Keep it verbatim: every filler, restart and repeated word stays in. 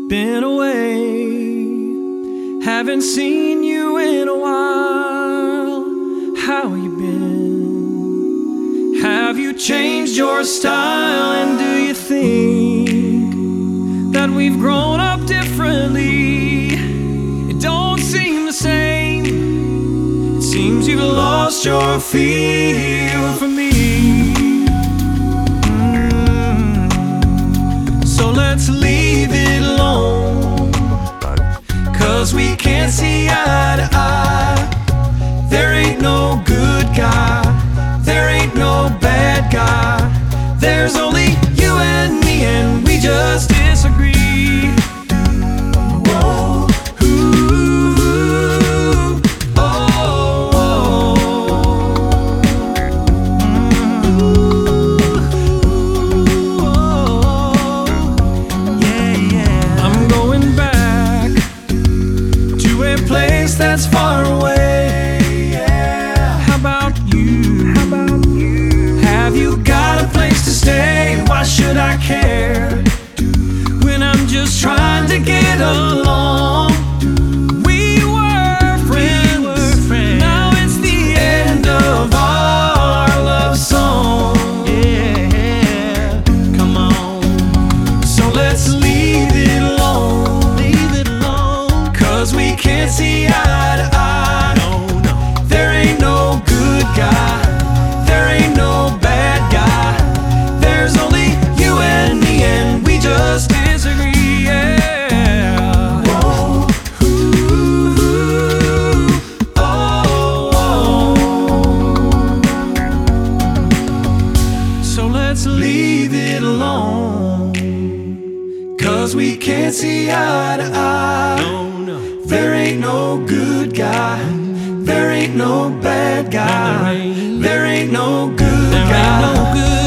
been away, haven't seen you in a while. How you been? Have you changed your style? And do you think that we've grown up differently? It don't seem the same. It seems you've lost your feel for me. So let's leave it alone, 'cause we can't see eye to eye. There ain't no good guy, there ain't no bad guy. There's only you and me, and we just disagree. Whoa, ooh, oh, oh. That's far away. Yeah. How about you? How about you? Have you got a place to stay? Why should I care when I'm just trying to get along? We were friends, we were friends. Now it's the end of our love song. Yeah, come on. So let's leave it alone, leave it alone, 'cause we can't see eye. Let's leave it alone, 'cause we can't see eye to eye. No, no. There ain't no good guy, there ain't no bad guy. There ain't no good guy.